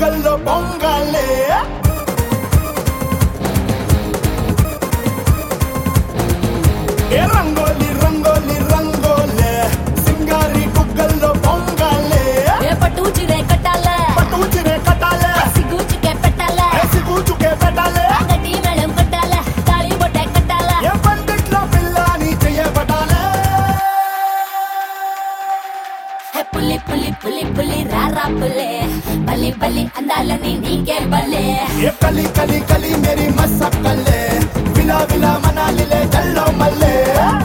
బుగ్గల్లో పొంగాలే ఏ రంగోలి రంగోలి రంగోలే సింగారి బుగ్గల్లో పొంగాలే ఏ పట్టు చిరే కట్టాలే పట్టు చిరే కట్టాలే సిగుచుకే పెట్టాలే సిగుచుకే పెట్టాలే గట్టి మేళం కట్టాలే తాళి బొట్టే కట్టాలే ఏ పందిట్లో పిల్లని చేయబడాలే హే పులి పులి పులి పులి రారా పులే బలి బలి అందాలని నీకే బలే ఏ కలి కలి కలి మేరీ మసక్కలే విలా విలా మనాలిలే జల్లో మల్లే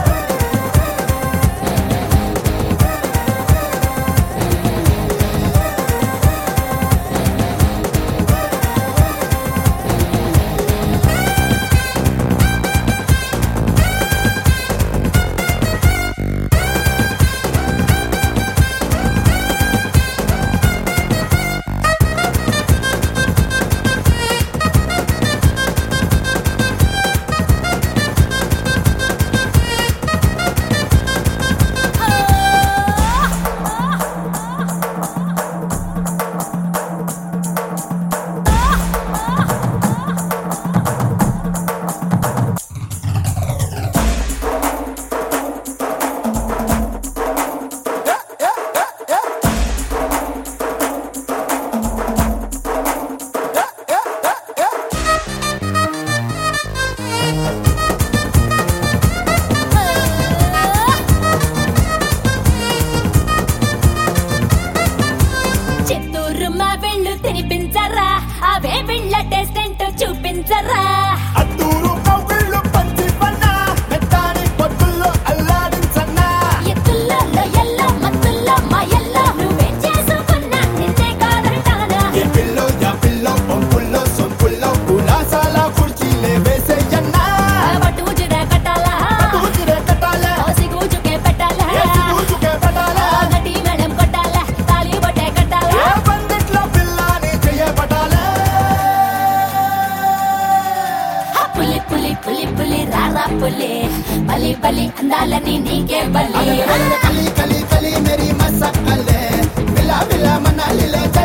చిత్తూరు మా వెళ్ళు తినిపించరా అవే వెళ్ళ టేస్ట్ ఏంటో చూపించరా అత్తూరు కవ్విళ్ళు పంచి పన్నా మెత్తాని పొత్తుల్లో అల్లాడించన్నా ఎత్తుల్లో ఎల్లో మత్తుల్లో మా ఎల్లో నువ్వేం చేసుకున్నా నిన్నే కాదంటానా ఏ పిల్లో యా పిల్లో పంపుల్లో సొంపుల్లో కులాసాల కుర్చీలే వేసేయన్నా పట్టు చిరే కట్టాలా పట్టు చిరే కట్టాలే సిగుచుకే పెట్టాలా ఏ సిగుచుకే పెట్టాలే గట్టి మేళం కొట్టాలా తాళి బొట్టే కట్టాలా ఏ పందిట్లో పిల్లని చేయబడాలే పులి పులి పులి పులి రారా పులి బలి బలి అందాలని నీకే బలి కలి కలి కలి మేరీ మసక్కలే విలా విలా మనాలిలే